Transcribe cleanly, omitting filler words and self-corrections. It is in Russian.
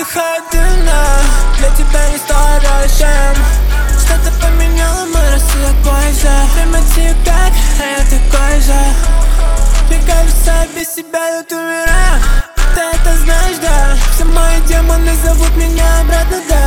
выдыхает дымно. Для тебя не сторожем. Что-то поменяло мой рассудок позже. Время тик-так, а я такой же. Мне кажется, без себя я умираю. Ты это знаешь, да? Все мои демоны зовут меня обратно, да.